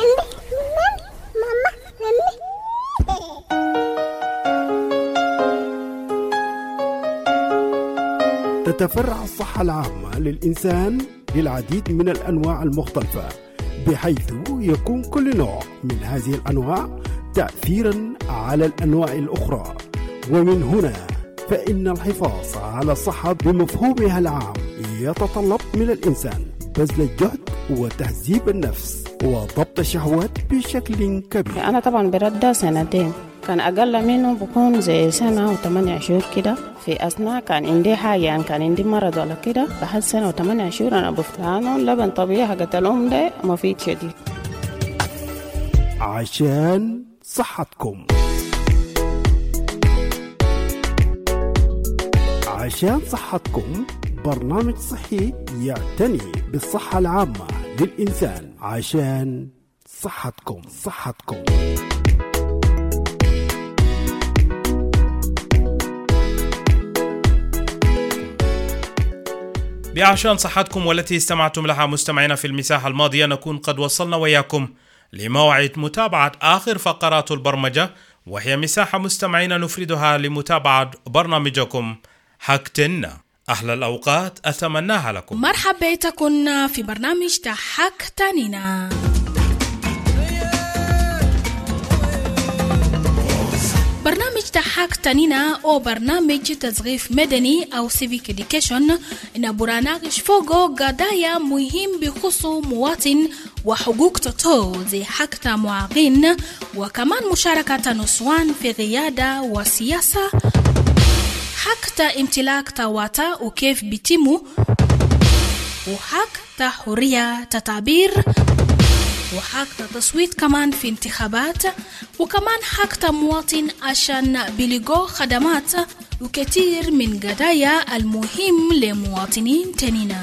تتفرع الصحة العامة للإنسان للعديد من الأنواع المختلفة، بحيث يكون كل نوع من هذه الأنواع تأثيرا على الأنواع الأخرى. ومن هنا فإن الحفاظ على الصحة بمفهومها العام يتطلب من الإنسان بذل الجهد وتهذيب النفس وضبط الشهوات بشكل كبير. أنا طبعا برده سنتين، كان أقل منه بكون زي سنة وثمانية شهور كده. في أثناء كان عندي حاجة يعني كان عندي مرض ولا كده، بعد سنة وثمانية شهور أنا بفتلانه لبن طبيعي حقت الأم ده مفيد شديد. عشان صحتكم. عشان صحتكم برنامج صحي يعتني بالصحة العامة للإنسان. عشان صحتكم صحتكم بعشان صحتكم والتي استمعتم لها مستمعينا في المساحة الماضية، نكون قد وصلنا وياكم لموعد متابعة آخر فقرات البرمجة، وهي مساحة مستمعينا نفردها لمتابعة برنامجكم حكتنا. أحلى الأوقات أتمناها لكم. مرحبا بكم في برنامج تحك تانينا. برنامج تحك تانينا أو برنامج تثقيف مدني أو civic education إن برنامج فوقه قضايا مهم بخصوص مواطن وحقوق تطو زي حق معاقين وكمان مشاركة نسوان في قيادة وسياسة، حق امتلاك تواتا وكيف بيتمو، وحق حرية تعبير، وحق تصويت كمان في انتخابات، وكمان حق مواطن عشان بلغو خدمات وكثير من قضايا المهم لمواطنين تانينا.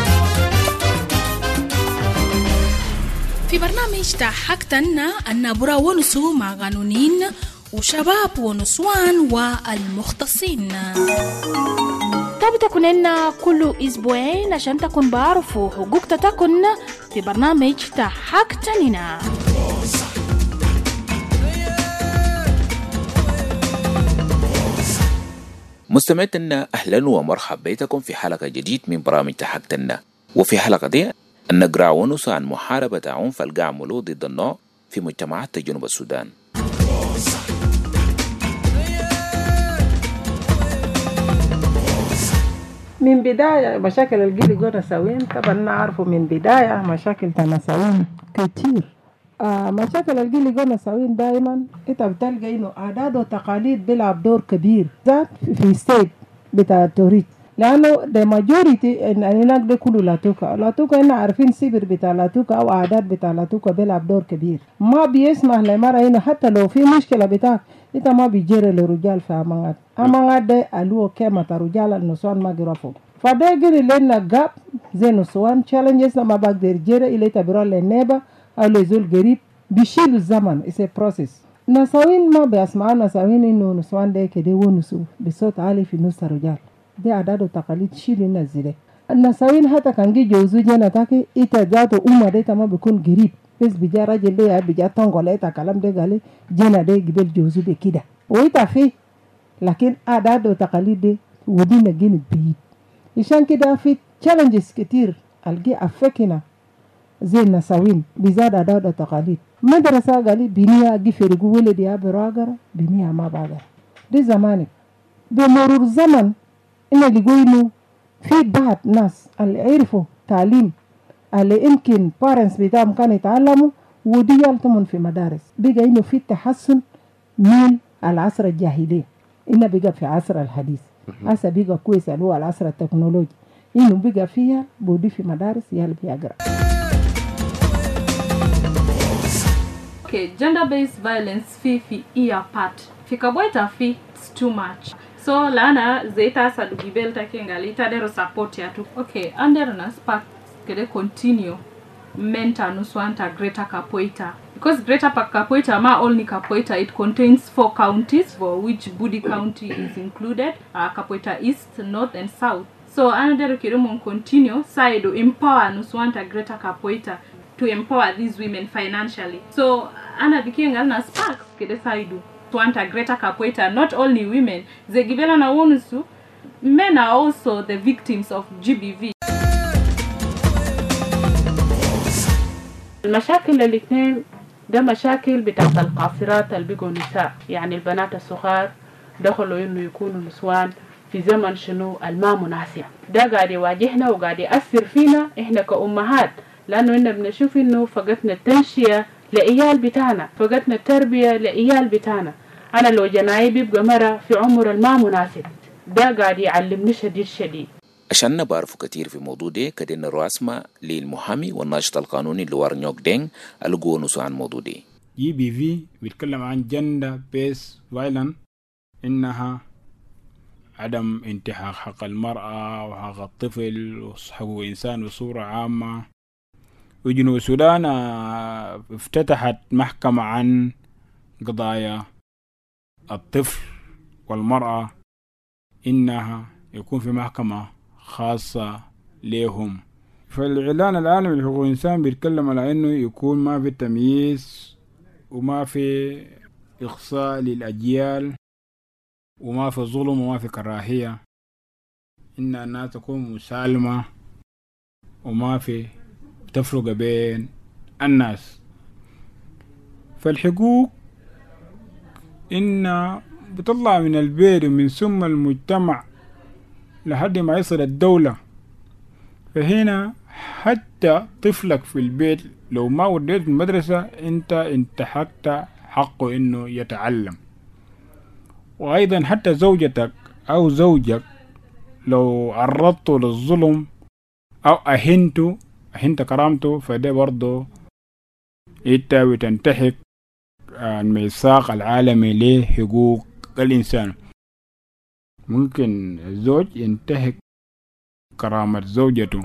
في برنامج تحكتنا أن برا ونسو مع قانونين وشباب ونسوان والمختصين. طب تكوننا كل أسبوعين عشان تكون بعرفوا حقوق تكون في برنامج تحكتنا. مستمعينا أهلا ومرحبا بكم في حلقة جديد من برامج تحكتنا. وفي حلقة دي نقرأ ونسو عن محاربة عنف القعملو ضد النوع في مجتمعات جنوب السودان. من بداية مشاكل الجيل جو نسوين طبعا نعرفوا من بداية مشاكل تنسوين كتير. آه مشاكل الجيل جو نسوين دائما انت بتلقى انه عادات وتقاليد بيلعب دور كبير ذات في ستيت بتاع توريت، لانه the majority ان هناك ده كله لاتوكا لاتوكا هنا عارفين سيبر بتاع لاتوكا او عادات بتاع لاتوكا بيلعب دور كبير. ما بيسمح لمرة هنا حتى لو في مشكلة بتاعك انت ما بيجري للرجال في امانات امانات ده الو كما رجال النسوان ما جرفوا فده يجري لنا جاب زي نسوان challenges ما بقدر جري الى تبرر للنيبة او لزول قريب بيشيلوا الزمن it's a process. نسوين ما بيسمعوا نسوين انه نسوان ده كده ونسو بصوت عالي في نص الرجال، دي عادات وتقاليد شيل النزله. النسوين حتى كان جي جوزو جنا تاكي ايتا ذاته امه ده ما بيكون قريب بس بيجا راجل ده بيجا تونغول ايتا كلام ده قال جنا ده قبل جوزو بكده ويتا فيه، لكن عادات وتقاليد دي ودينا جين بعيد. عشان كده في challenges كتير الجي افكنا زي النسوين بزاد عادات وتقاليد. مدرسة قالي بنيا جي فرقو ولدي يا براغر بنيا ما باغر دي زمانك. بمرور الزمن إنه لقوا في بعض ناس اللي عرفوا تعليم اللي يمكن parents بتاعهم كانوا يتعلموا ودي يلتمون في مدارس، بقى إنه في تحسن من العصر الجاهلي إنه بقى في عصر الحديث. هسه بقى كويس اللي هو العصر التكنولوجي إنه بقى فيها بودي في مدارس يالي بيقرأ. Okay, gender based violence في في إيا part في كبويتا في it's too much. So lana zeta sadugibel takengali tadero support ya tu. Okay, under na spark kede continue mentor nuswanta Greater Capoeira, because Greater Capoeira ma only Capoeira, it contains four counties for which Budi County is included, uh, Capoeira East, North and South. So under kirumon continue side to empower nuswanta Greater Capoeira to empower these women financially. So ana bikenga na spark kede side want a Greater Capoeira, not only women, the gibela na wonusu, men are also the victims of G B V. المشاكل الاثنين ده مشاكل بتاعت القاصرات اللي بقوا نساء، يعني البنات الصغار دخلوا انه يكونوا نسوان في زمن شنو الما مناسب. ده قاعد يواجهنا وقاعد يأثر فينا احنا كأمهات، لانه احنا بنشوف انه فقدنا التنشئة لعيال بتاعنا، فقدنا التربية لعيال بتاعنا. أنا لو جناي بيبقى مرة في عمر الما مناسب، ده قاعد يعلمني شديد شديد. عشان نبارفو كتير في موضوع ده كدينا راسمة للمحامي والناشط القانوني لوار نيوك دين ألقوا نسو عن موضوع ده. جي بي في بيتكلم عن جندر بيس فايلن، إنها عدم انتهاك حق المرأة وحق الطفل وحقوق الإنسان بصورة عامة. وجنوب السودان افتتحت محكمة عن قضايا الطفل والمرأة، إنها يكون في محكمة خاصة لهم. فالإعلان العالمي لحقوق الإنسان بيتكلم على إنه يكون ما في تمييز وما في إقصاء للأجيال وما في ظلم وما في كراهية. إن الناس تكون مسالمة وما في تفرق بين الناس. فالحقوق إن بتطلع من البيت ومن ثم المجتمع لحد ما يصل الدولة. فهنا حتى طفلك في البيت لو ما وديت المدرسة انت انتهكت حقه انه يتعلم. وايضا حتى زوجتك او زوجك لو عرضته للظلم او اهنته اهنت كرامته فده برضه انت بتنتهك الميثاق العالمي لحقوق الانسان. ممكن الزوج ينتهك كرامة زوجته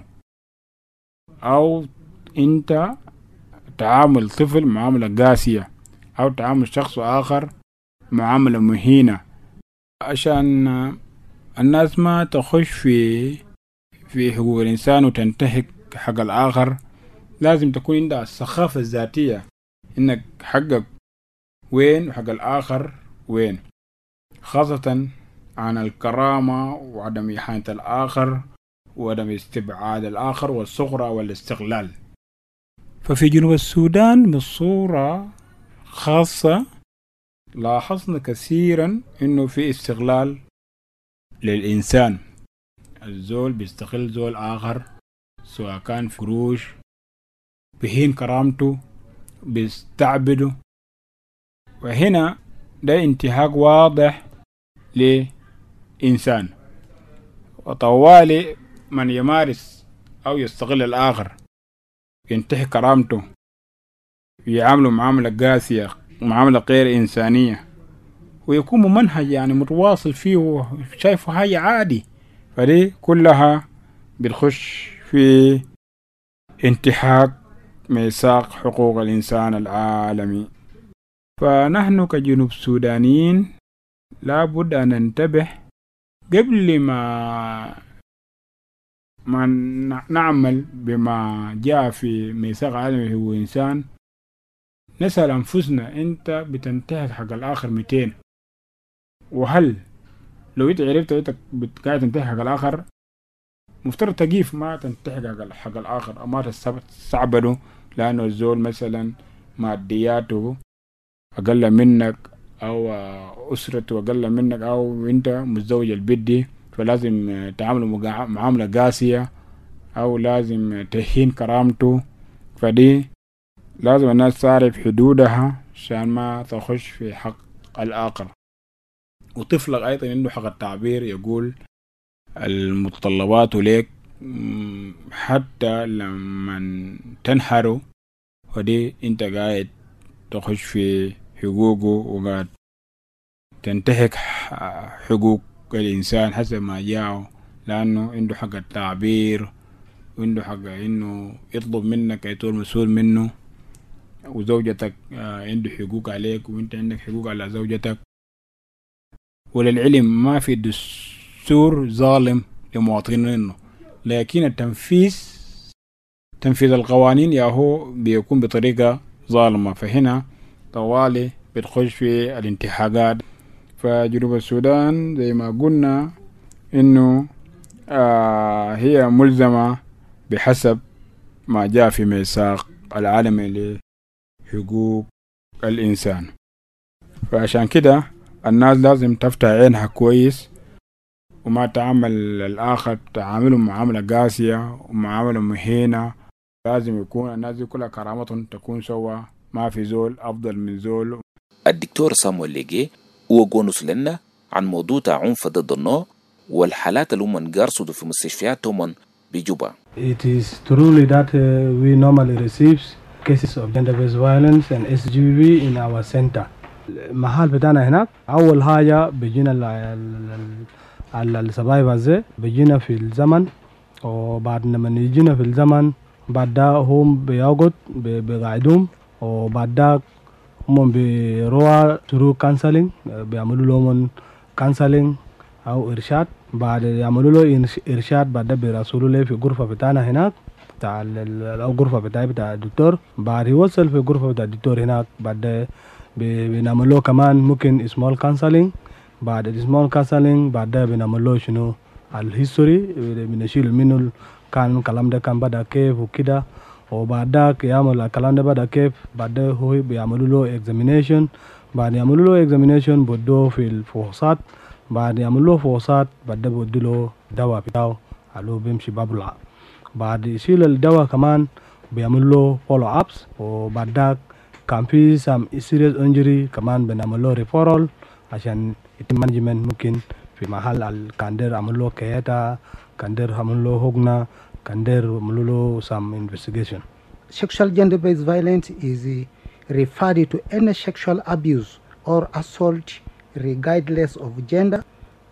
أو أنت تعامل طفل معاملة قاسية أو تعامل شخص آخر معاملة مهينة. عشان الناس ما تخش في في حقوق الإنسان وتنتهك حق الآخر لازم تكون عندها الثقافة الذاتية إنك حقك وين وحق الآخر وين، خاصة عن الكرامة وعدم إهانة الآخر وعدم استبعاد الآخر والصغرى والاستغلال. ففي جنوب السودان بصورة خاصة لاحظنا كثيرا إنه في استغلال للإنسان. الزول بيستغل زول آخر سواء كان في قروش، بهين كرامته، بيستعبده. وهنا ده انتهاك واضح لإنسان. وطوالي من يمارس أو يستغل الآخر ينتهك كرامته ويعامله معاملة قاسية معاملة غير إنسانية ويكون ممنهج يعني متواصل فيه وشايفه حاجة عادي، فدي كلها بتخش في انتهاك ميثاق حقوق الإنسان العالمي. فنحن كجنوب سودانيين لابد أن ننتبه قبل ما ما نعمل بما جاء في ميثاق عالمي هو إنسان. نسأل أنفسنا أنت بتنتهك حق الآخر مئتين، وهل لو أنت عرفت أنت قاعد تنتهك حق الآخر مفترض تقيف ما تنتهك حق الآخر أو ما تستعبده لأنه الزول مثلا مادياته أقل منك أو أسرته أقل منك أو أنت متزوج البدي فلازم تعامله معاملة قاسية أو لازم تهين كرامته. فدي لازم الناس تعرف حدودها عشان ما تخش في حق الآخر. وطفلك أيضا عنده حق التعبير، يقول المتطلبات لك حتى لما تنحره، ودي انت قاعد تخش في حقوقه وقاعد تنتهك حقوق الإنسان حسب ما جاءه، لأنه عنده حق التعبير وعنده حق إنه يطلب منك يطول مسؤول منه، وزوجتك عنده حقوق عليك وانت عندك حقوق على زوجتك. وللعلم ما في دستور ظالم لمواطنينه، لكن التنفيذ تنفيذ القوانين ياهو بيكون بطريقة ظالمة. فهنا طوالي بتخش في الانتهاكات. فجنوب السودان زي ما قلنا انه آه هي ملزمة بحسب ما جاء في ميثاق العالمي لحقوق الإنسان. فعشان كده الناس لازم تفتح عينها كويس وما تعامل الآخر تعامله معاملة قاسية ومعاملة مهينة. لازم يكون الناس دي كلها كرامتهم تكون سوا، ما في زول أفضل من زول. الدكتور سامويل ليجي وقونس لنا عن موضوع عنف ضد النوع والحالات اللي هم قارصدوا في مستشفيات تومن بجوبا. It is truly that uh, we normally receive cases of gender-based violence and S G B in our center. المحل بتاعنا هناك أول حاجة بيجينا على السبايفرز بيجينا في الزمن، وبعد لما يجينا في الزمن بعد ده هم بيقعد بيقعدهم، وبعد ده هم بيروحوا through counseling بيعملوا لهم counseling أو إرشاد. بعد يعملوا له إرشاد بعد ده بيرسلوا له في غرفة بتاعنا هناك بتاع أو غرفة بتاعي بتاع الدكتور. بعد يوصل في غرفة بتاع الدكتور هناك بعد ده بنعمل له كمان ممكن small counseling. بعد small counseling بعد ده بنعمل له شنو الهيستوري بنشيل منه كان الكلام ده كان بدا كيف وكده وبعدك يعمل الكلام ده بدا كيف بعد هو بيعملوا له examination بعد يعملوا له examination بدوه في الفحوصات بعد يعملوا له فحوصات بعد بدوا له دواء بتاعه على بيمشي بابلع بعد يشيل الدواء كمان بيعملوا له follow ups وبعدك كان في some serious injury كمان بنعمل له referral عشان يتم management ممكن في محل الكاندر عملوا له كياتا كاندر عملوا له هجنة كاندر عملوا له some investigation. Sexual gender-based violence is uh, referred to any sexual abuse or assault regardless of gender,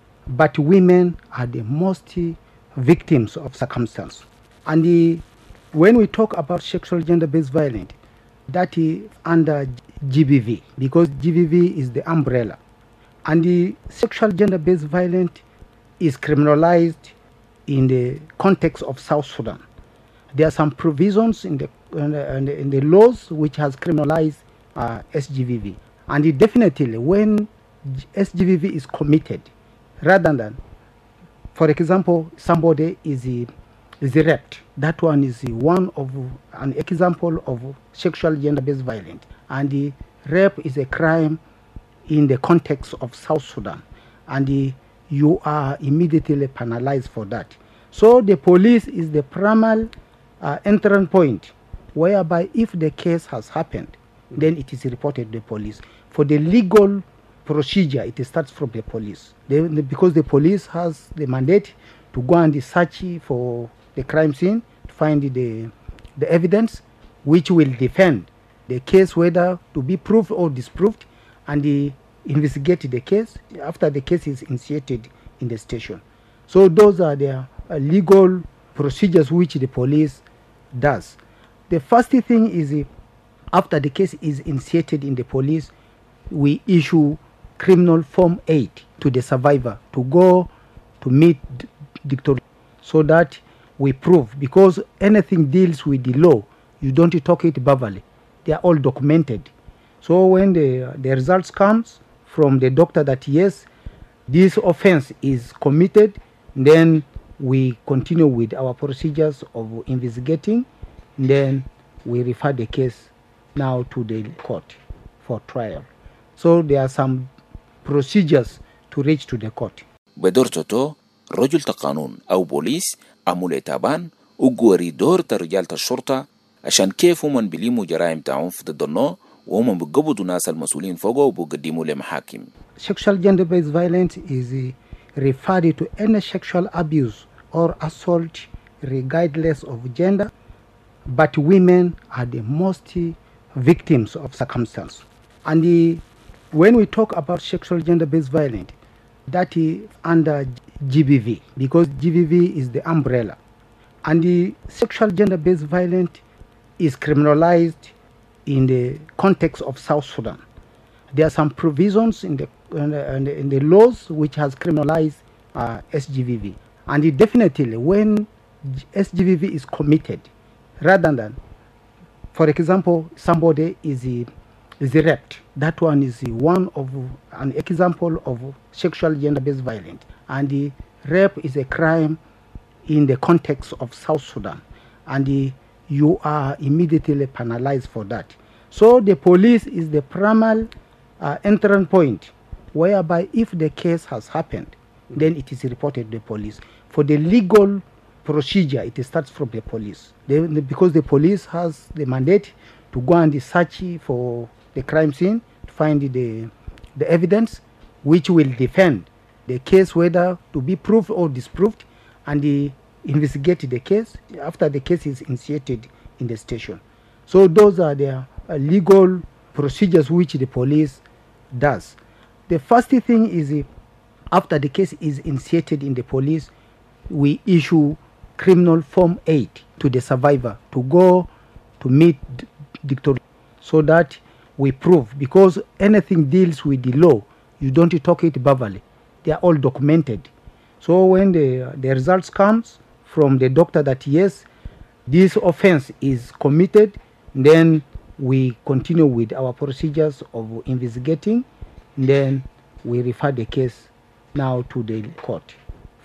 but women are the most uh, victims of circumstance. And uh, when we talk about sexual gender-based violence, that is under G B V, because G B V is the umbrella. And the sexual gender-based violence is criminalized in the context of South Sudan. There are some provisions in the in the, in the laws which has criminalized uh, S G B V. And it definitely, when S G B V is committed, rather than, for example, somebody is a, is a raped, that one is one of an example of sexual gender-based violence. And the rape is a crime in the context of South Sudan, and the, you are immediately penalized for that. So the police is the primary uh, entrance point, whereby if the case has happened, then it is reported to the police. For the legal procedure, it starts from the police. They, because the police has the mandate to go and search for the crime scene, to find the, the evidence, which will defend the case whether to be proved or disproved, and the investigate the case after the case is initiated in the station. So those are the uh, legal procedures which the police does. The first thing is uh, after the case is initiated in the police, we issue criminal form eight to the survivor to go to meet Doctor so that we prove, because anything deals with the law, you don't talk it verbally. They are all documented. So when the, the results comes from the doctor that yes, this offense is committed, then we continue with our procedures of investigating, then we refer the case now to the court for trial. So there are some procedures to reach to the court. بدورته رجل قانون أو بوليس عمول تابان وقوري دور رجال الشرطة عشان كيف هم بيلموا جرائم تعنف ضد النوع وهم بيقبضوا ناس المسؤولين فوقه وبيقدموا لمحاكم. Sexual gender-based violence is uh, referred to any sexual abuse or assault regardless of gender, but women are the most uh, victims of circumstance. And the, when we talk about sexual gender-based violence, that is under G B V, because G B V is the umbrella. And the sexual gender-based violence is criminalized in the context of South Sudan. There are some provisions in the in the, in the, in the laws which has criminalized uh, S G B V. And it definitely, when S G B V is committed, rather than, for example, somebody is a, is a raped, that one is one of an example of sexual gender-based violence. And the rape is a crime in the context of South Sudan, and the, you are immediately penalized for that. So the police is the primary uh, entrance point, whereby if the case has happened, then it is reported to the police. For the legal procedure, it starts from the police. They, because the police has the mandate to go and search for the crime scene, to find the, the evidence, which will defend the case whether to be proved or disproved, and the investigate the case after the case is initiated in the station. So those are the uh, legal procedures which the police does. The first thing is uh, after the case is initiated in the police, we issue criminal form eight to the survivor to go to meet Doctor so that we prove, because anything deals with the law, you don't talk it verbally. They are all documented. So when the, the results comes from the doctor that yes, this offense is committed, then we continue with our procedures of investigating, then we refer the case now to the court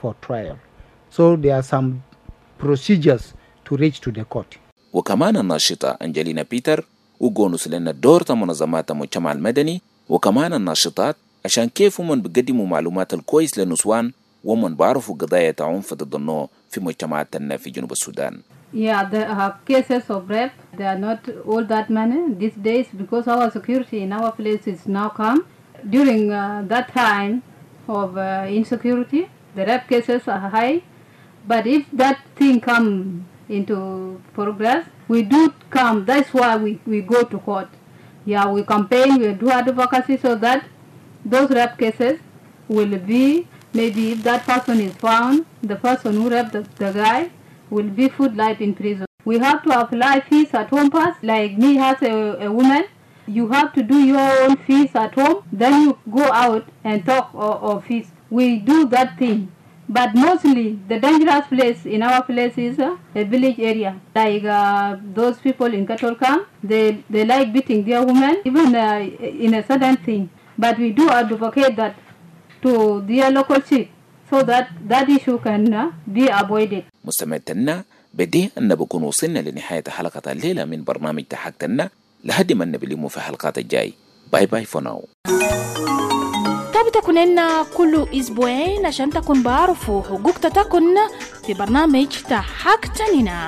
for trial. So there are some procedures to reach to the court. وكمان الناشطة أنجلينا بيتر وقونس لنا دور منظمات المجتمع المدني وكمان الناشطات عشان كيف هم بيقدموا معلومات الكويس للنسوان ومن بعرفوا قضايا عنف ضد النوع في مجتمعاتنا في جنوب السودان. Yeah, there are cases of rape. They are not all that many these days because our security in our place is now calm. During uh, that time of uh, insecurity, the rape cases are high. But if that thing come into progress, we do come. That's why we, we go to court. Yeah, we campaign, we do advocacy so that those rape cases will be, maybe if that person is found, the person who raped the, the guy will be put life in prison. We have to apply fees at home pass, like me as a, a woman. You have to do your own fees at home, then you go out and talk of fees. We do that thing. But mostly the dangerous place in our place is uh, a village area. Like uh, those people in cattle camp, they, they like beating their women, even uh, in a certain thing. But we do advocate that to their local chief so that that issue can uh, be avoided. مستمعتنا بدي أن بكون وصلنا لنهاية حلقة الليلة من برنامج تحققنا لحد ما نبلمه في حلقات الجاي. باي باي فور ناو. تكون لنا كل أسبوعين عشان تكون بعرفوا حقوق تكون في برنامج تحققنا.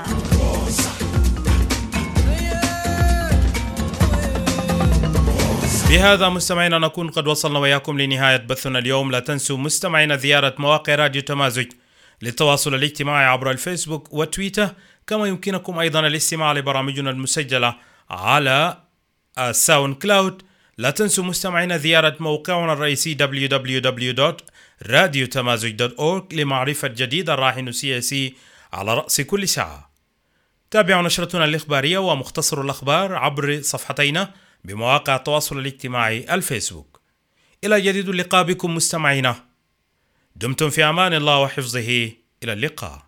بهذا مستمعينا نكون قد وصلنا وياكم لنهاية بثنا اليوم. لا تنسوا مستمعينا زيارة مواقع راديو تمازج للتواصل الاجتماعي عبر الفيسبوك وتويتر، كما يمكنكم أيضا الاستماع لبرامجنا المسجلة على الساوند كلاود. لا تنسوا مستمعينا زيارة موقعنا الرئيسي دبليو دبليو دبليو دوت راديو تمازج دوت أورج لمعرفة جديد الراهن السياسي على رأس كل ساعة. تابعوا نشرتنا الإخبارية ومختصر الأخبار عبر صفحتينا بمواقع التواصل الاجتماعي الفيسبوك. إلى جديد اللقاء بكم مستمعينا، دمتم في أمان الله وحفظه. إلى اللقاء.